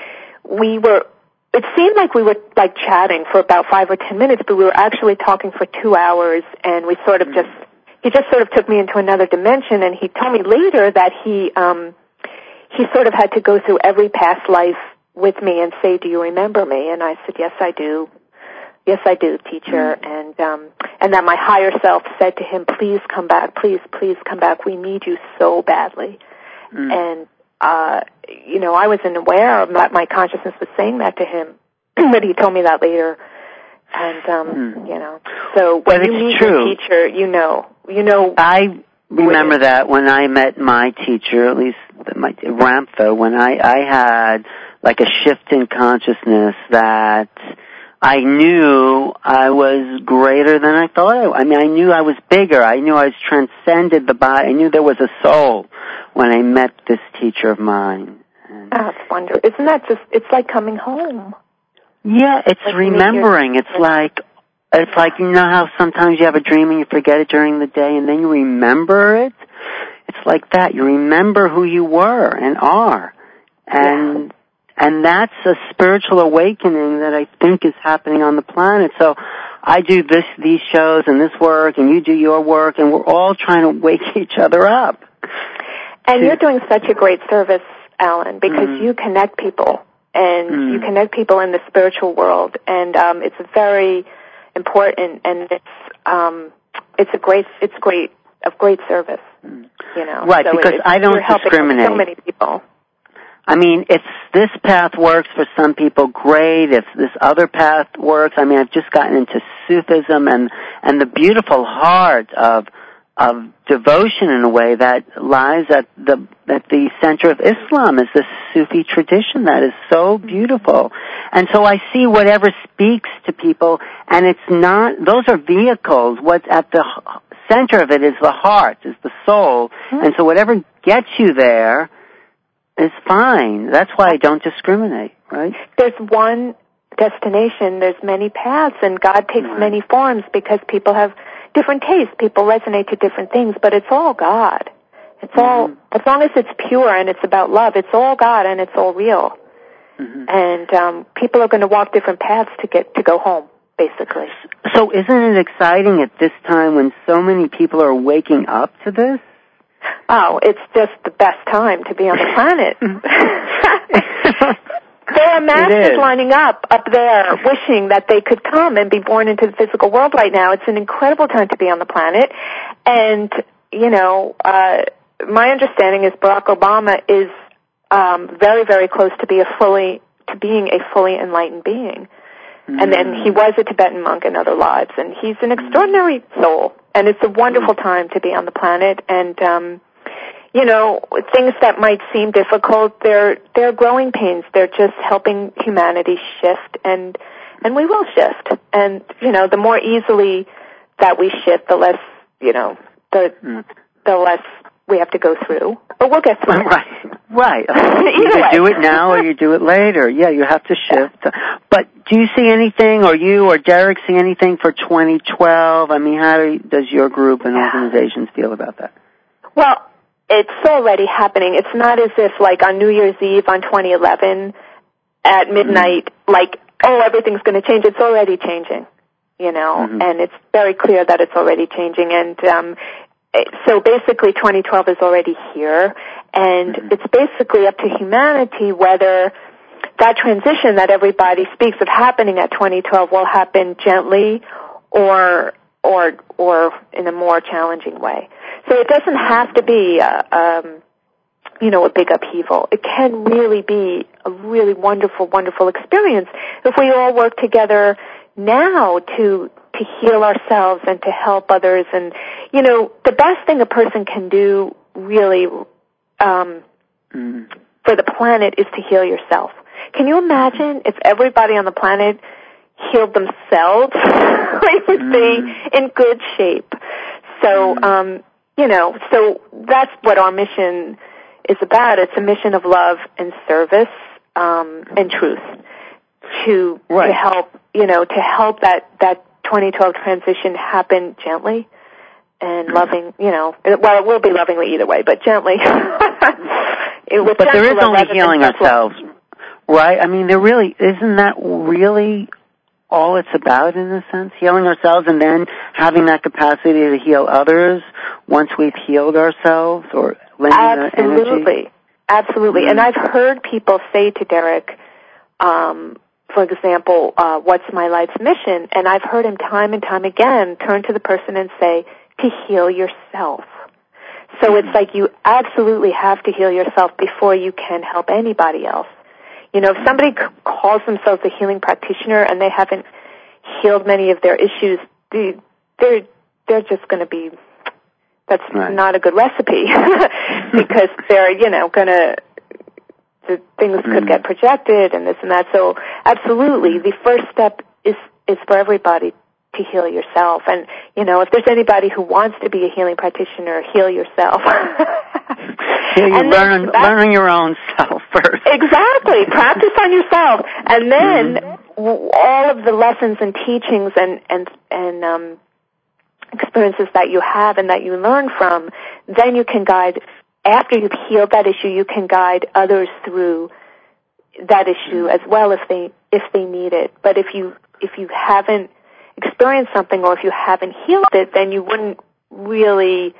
we were, it seemed like we were, like, chatting for about five or ten minutes, but we were actually talking for two hours, and we sort of just, he just sort of took me into another dimension, and he told me later that he, um, he sort of had to go through every past life with me and say, do you remember me? And I said, yes, I do. Yes, I do, teacher. Mm. And, um, and that my higher self said to him, please come back, please, please come back. We need you so badly. Mm. And, uh, you know, I wasn't aware of that my consciousness was saying that to him, but he told me that later. And, um, mm. you know, so when but you meet true. your teacher, you know, you know. I remember that when I met my teacher, at least my Ramtha, when I, I had like a shift in consciousness that I knew I was greater than I thought I was. I mean, I knew I was bigger. I knew I was transcended the body. I knew there was a soul when I met this teacher of mine. And that's wonderful. Isn't that just, it's like coming home. Yeah, it's like remembering. It's like, it's like, you know how sometimes you have a dream and you forget it during the day and then you remember it? It's like that. You remember who you were and are. And, yeah. and that's a spiritual awakening that I think is happening on the planet. So I do this, these shows and this work and you do your work and we're all trying to wake each other up. And to, you're doing such a great service, Alan, because mm. you connect people. And mm. you connect people in the spiritual world, and um, it's very important, and it's um, it's a great it's great of great service, you know. Right, so because it, I don't you're discriminate. So many people. I mean, if this path works for some people, great. If this other path works, I mean, I've just gotten into Sufism and and the beautiful heart of of devotion in a way that lies at the at the center of Islam is this Sufi tradition that is so beautiful. And so I see whatever speaks to people, and it's not, those are vehicles. What's at the center of it is the heart, is the soul. Mm-hmm. And so whatever gets you there is fine. That's why I don't discriminate, right? There's one destination, there's many paths, and God takes right. many forms because people have different tastes. People resonate to different things, but it's all God. It's mm-hmm. all, as long as it's pure and it's about love, it's all God and it's all real. Mm-hmm. And um, people are going to walk different paths to get to go home, basically. So isn't it exciting at this time when so many people are waking up to this? Oh, it's just the best time to be on the planet. There are masters lining up up there wishing that they could come and be born into the physical world right now. It's an incredible time to be on the planet. And, you know, uh, my understanding is Barack Obama is um, very, very close to be a fully to being a fully enlightened being. Mm. And then he was a Tibetan monk in other lives, and he's an extraordinary soul. And it's a wonderful time to be on the planet. And, um, you know, things that might seem difficult, they're they're growing pains. They're just helping humanity shift, and and we will shift. And, you know, the more easily that we shift, the less, you know, the mm. the less we have to go through. But we'll get through it. Right, right. You either do it now or you do it later. Yeah, you have to shift. But do you see anything, or you or Derek see anything for twenty twelve? I mean, how do, does your group and organizations feel about that? Well, it's already happening. It's not as if, like, on New Year's Eve on twenty eleven at midnight, mm-hmm. like, oh, everything's going to change. It's already changing, you know, mm-hmm. and it's very clear that it's already changing. And um, so basically twenty twelve is already here, and mm-hmm. it's basically up to humanity whether that transition that everybody speaks of happening at twenty twelve will happen gently or or or in a more challenging way. So it doesn't have to be, a, um, you know, a big upheaval. It can really be a really wonderful, wonderful experience if we all work together now to to heal ourselves and to help others. And, you know, the best thing a person can do really um, mm. for the planet is to heal yourself. Can you imagine if everybody on the planet healed themselves? We would mm. be in good shape. So, mm. um, you know, so that's what our mission is about. It's a mission of love and service um, and truth to, right. to help, you know, to help that, that twenty twelve transition happen gently and loving, you know, well, it will be lovingly either way, but gently. it, but there is only healing ourselves, right? I mean, there really, isn't that really all it's about in a sense? Healing ourselves and then having that capacity to heal others once we've healed ourselves, or lending that energy? Absolutely. Absolutely. Mm-hmm. And I've heard people say to Derek, um, for example, uh, what's my life's mission? And I've heard him time and time again turn to the person and say, to heal yourself. So mm-hmm. it's like you absolutely have to heal yourself before you can help anybody else. You know, if somebody c- calls themselves a healing practitioner and they haven't healed many of their issues, they, they're they're just going to be, that's right. not a good recipe because they're, you know, going to, the things mm. could get projected and this and that. So absolutely, the first step is is for everybody to heal yourself. And, you know, if there's anybody who wants to be a healing practitioner, heal yourself. yeah, you and learn, learning your own self first. Exactly. Practice on yourself. And then mm-hmm. all of the lessons and teachings and, and, and um, experiences that you have and that you learn from, then you can guide, after you've healed that issue, you can guide others through that issue as well if they if they need it. But if you if you haven't experienced something or if you haven't healed it, then you wouldn't really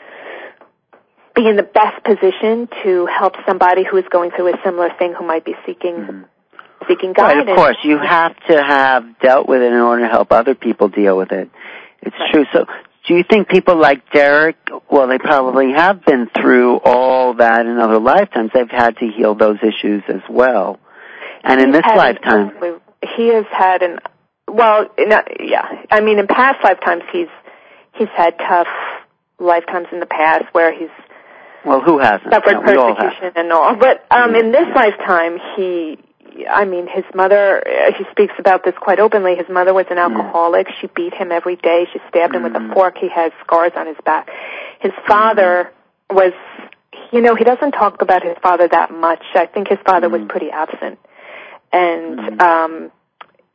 be in the best position to help somebody who is going through a similar thing who might be seeking mm-hmm. seeking guidance. Right, of course, you have to have dealt with it in order to help other people deal with it. It's right. true. So do you think people like Derek, well, they probably have been through all that in other lifetimes. They've had to heal those issues as well. And in He's this lifetime. An, he has had an, well, not, yeah. I mean, in past lifetimes, he's he's had tough lifetimes in the past where he's well, who hasn't? suffered no, persecution and all. But um, in this lifetime, he, I mean, his mother, he speaks about this quite openly. His mother was an alcoholic. She beat him every day. She stabbed him with a fork. He has scars on his back. His father was, you know, he doesn't talk about his father that much. I think his father was pretty absent. And um,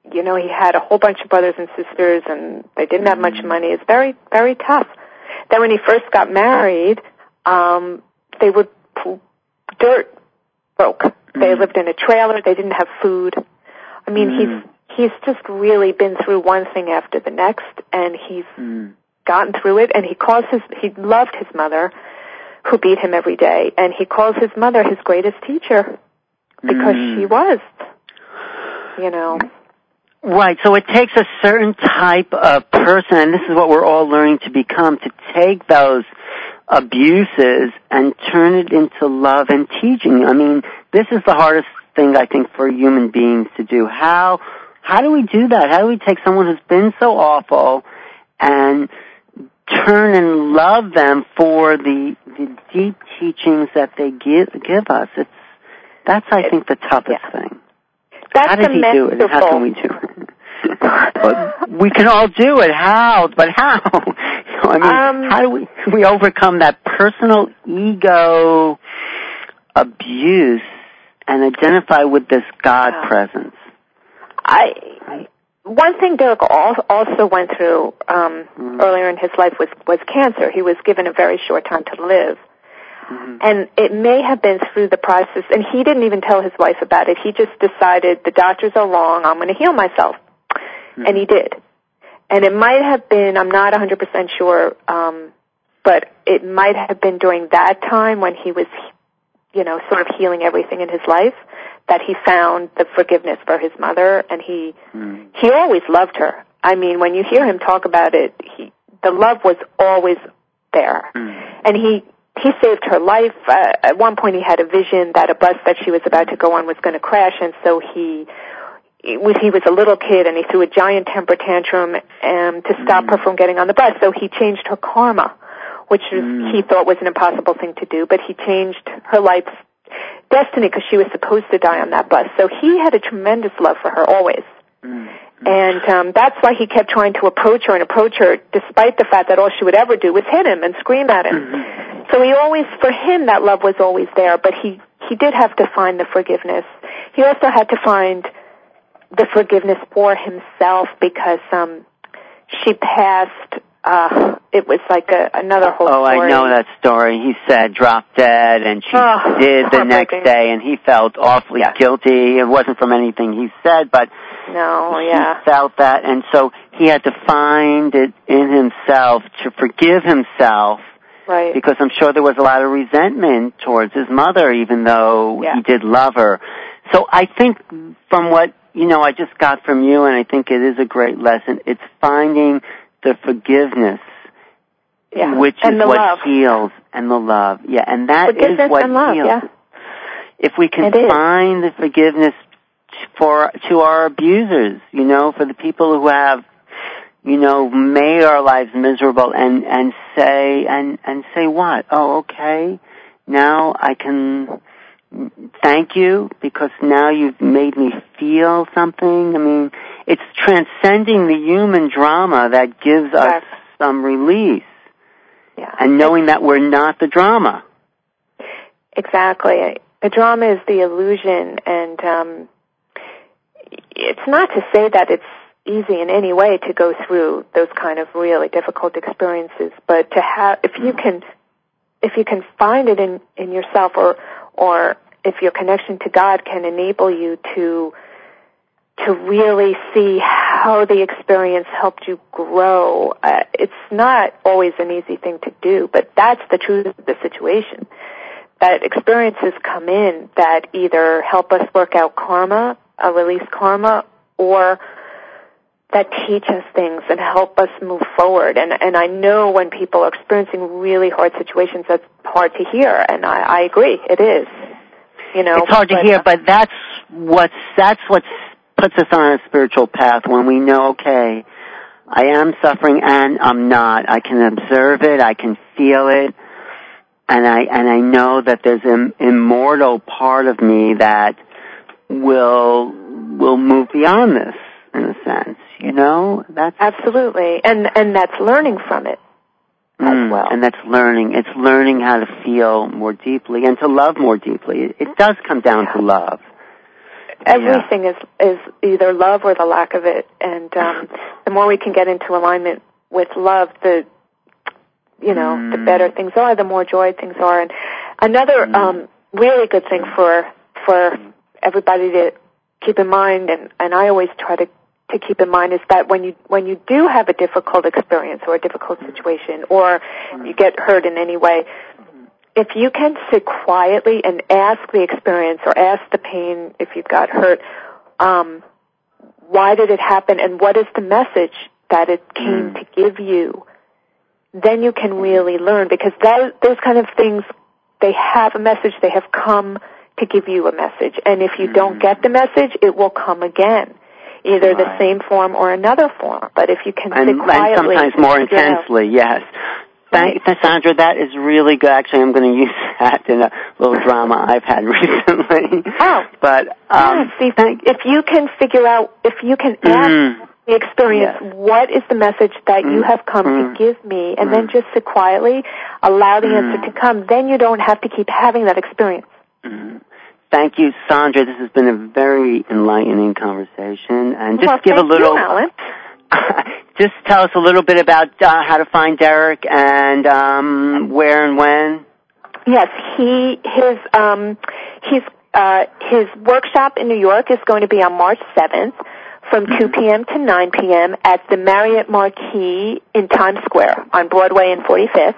you know, he had a whole bunch of brothers and sisters, and they didn't have much money. It's very, very tough. Then when he first got married, um, they were dirt broke. They Mm. lived in a trailer. They didn't have food. I mean, Mm. he's he's just really been through one thing after the next, and he's Mm. gotten through it. And he calls his he loved his mother, who beat him every day, and he calls his mother his greatest teacher because Mm. she was, you know. Right, so it takes a certain type of person, and this is what we're all learning to become, to take those abuses and turn it into love and teaching. I mean, this is the hardest thing, I think, for human beings to do. How how do we do that? How do we take someone who's been so awful and turn and love them for the the deep teachings that they give give us? It's that's, I think, the toughest yeah. thing. That's how does the he do it? And how can we do it? But we can all do it. How? But how? You know, I mean, Um, how do we we overcome that personal ego abuse and identify with this God yeah. presence? I one thing Derek also went through um, mm-hmm. earlier in his life was was cancer. He was given a very short time to live. Mm-hmm. And it may have been through the process, and he didn't even tell his wife about it. He just decided, the doctors are wrong, I'm going to heal myself. Mm-hmm. And he did. And it might have been, I'm not one hundred percent sure, um, but it might have been during that time when he was, you know, sort of healing everything in his life, that he found the forgiveness for his mother, and he mm-hmm. he always loved her. I mean, when you hear him talk about it, he, the love was always there. Mm-hmm. And he He saved her life. Uh, at one point he had a vision that a bus that she was about to go on was going to crash, and so he, he was, he was a little kid, and he threw a giant temper tantrum um, to stop mm. her from getting on the bus. So he changed her karma, which was, mm. he thought was an impossible thing to do, but he changed her life's destiny because she was supposed to die on that bus. So he had a tremendous love for her always. Mm. And um, that's why he kept trying to approach her and approach her, despite the fact that all she would ever do was hit him and scream at him. Mm-hmm. So he always, for him, that love was always there, but he, he did have to find the forgiveness. He also had to find the forgiveness for himself because um, she passed, uh, it was like a, another whole oh, story. Oh, I know that story. He said dropped dead, and she oh, did the next day, and he felt awfully yeah. guilty. It wasn't from anything he said, but no, he yeah. felt that, and so he had to find it in himself to forgive himself. Right. Because I'm sure there was a lot of resentment towards his mother, even though yeah. he did love her. So I think from what, you know, I just got from you, and I think it is a great lesson, it's finding the forgiveness, yeah. which and is the what love. heals, and the love. Yeah, and that forgiveness is what and love, heals. Yeah. If we can find the forgiveness for to our abusers, you know, for the people who have, you know, made our lives miserable, and, and say, and, and say what? Oh, okay, now I can thank you because now you've made me feel something. I mean, it's transcending the human drama that gives us yes. some release. Yeah. And knowing that we're not the drama. Exactly. The drama is the illusion, and um, it's not to say that it's easy in any way to go through those kind of really difficult experiences, but to have, if you can, if you can find it in, in yourself, or, or if your connection to God can enable you to, to really see how the experience helped you grow, uh, it's not always an easy thing to do, but that's the truth of the situation. That experiences come in that either help us work out karma, uh, release karma, or that teach us things and help us move forward. And and I know when people are experiencing really hard situations, that's hard to hear, and I, I agree, it is. You know, it's hard to but, hear, but that's what's that's what puts us on a spiritual path when we know, okay, I am suffering and I'm not. I can observe it, I can feel it, and I and I know that there's an immortal part of me that will will move beyond this, in a sense. You know, that's absolutely, and and that's learning from it mm, as well. And that's learning. It's learning how to feel more deeply and to love more deeply. It, it does come down yeah. to love. Everything yeah. is is either love or the lack of it. And um, the more we can get into alignment with love, the you know, mm. the better things are, the more joy things are. And another mm. um, really good thing for for everybody to keep in mind, and, and I always try to, to keep in mind, is that when you when you do have a difficult experience or a difficult situation, or you get hurt in any way, if you can sit quietly and ask the experience or ask the pain, if you've got hurt, um, why did it happen, and what is the message that it came mm. to give you, then you can really learn, because that, those kind of things, they have a message, they have come to give you a message. And if you mm. don't get the message, it will come again, either right. the same form or another form. But if you can and, sit quietly... And sometimes more intensely, yes. Thank you, Sandra. That is really good. Actually, I'm going to use that in a little drama I've had recently. Oh. But, um... Yeah, see, thank, if you can figure out, if you can ask... Mm. the experience, yes. what is the message that mm. you have come mm. to give me, and mm. then just sit quietly, allow the mm. answer to come, then you don't have to keep having that experience. Mm. Thank you, Sandra. This has been a very enlightening conversation. And just well, give thank a little... you, Alan. Just tell us a little bit about uh, how to find Derek and um, where and when. Yes, he his um he's uh his workshop in New York is going to be on March seventh. From two p.m. to nine p.m. at the Marriott Marquis in Times Square on Broadway and forty-fifth.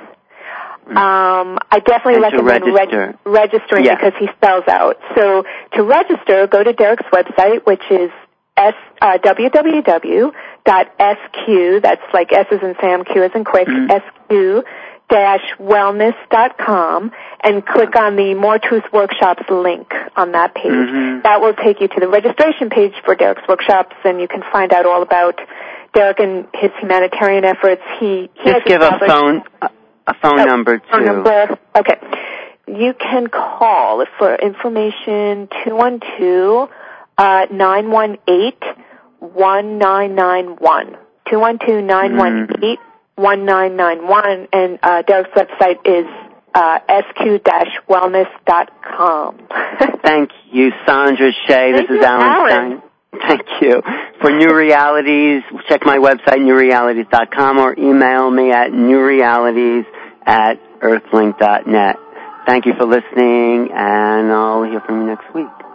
Um, I definitely and recommend register. reg- registering yeah. because he spells out. So to register, go to Derek's website, which is s uh, w w w dot s q, that's like S as in Sam, Q as in quick, mm-hmm. S Q dash wellness dot com, and click on the More Truth Workshops link on that page. Mm-hmm. That will take you to the registration page for Derek's workshops, and you can find out all about Derek and his humanitarian efforts. He, he Just give a phone a phone oh, number too. Phone number. Okay. You can call for information two one two, nine one eight, one nine nine one. two one two, nine one eight, one nine nine one, and uh, Derek's website is uh, s q dash wellness dot com. Thank you, Sandra Shea. Thank this you, is Alan Alan. Stein. Thank you. For New Realities, check my website, new realities dot com, or email me at newrealities at earthlink dot net. Thank you for listening, and I'll hear from you next week.